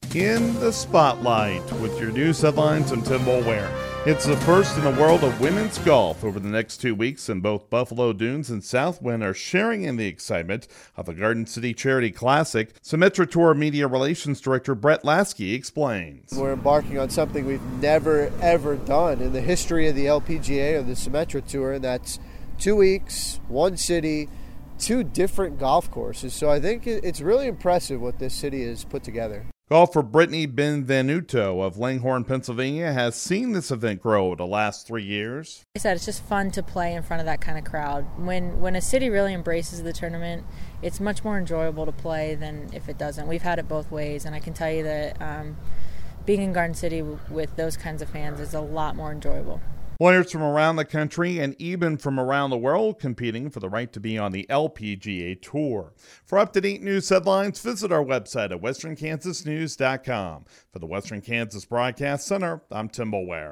In the spotlight with your news headlines, I'm Tim Mulware. It's the first in the world of women's golf over the next 2 weeks, and both Buffalo Dunes and Southwind are sharing in the excitement of the Garden City Charity Classic. Symetra Tour Media Relations Director Brett Lasky explains. We're embarking on something we've never, ever done in the history of the LPGA or the Symetra Tour, and that's 2 weeks, one city, 2 different golf courses. So I think it's really impressive what this city has put together. Golfer Brittany Benvenuto of Langhorne, Pennsylvania, has seen this event grow over the last 3 years. Like I said, it's just fun to play in front of that kind of crowd. When a city really embraces the tournament, it's much more enjoyable to play than if it doesn't. We've had it both ways, and I can tell you that being in Garden City with those kinds of fans is a lot more enjoyable. Players from around the country and even from around the world competing for the right to be on the LPGA Tour. For up-to-date news headlines, visit our website at westernkansasnews.com. For the Western Kansas Broadcast Center, I'm Tim Mulware.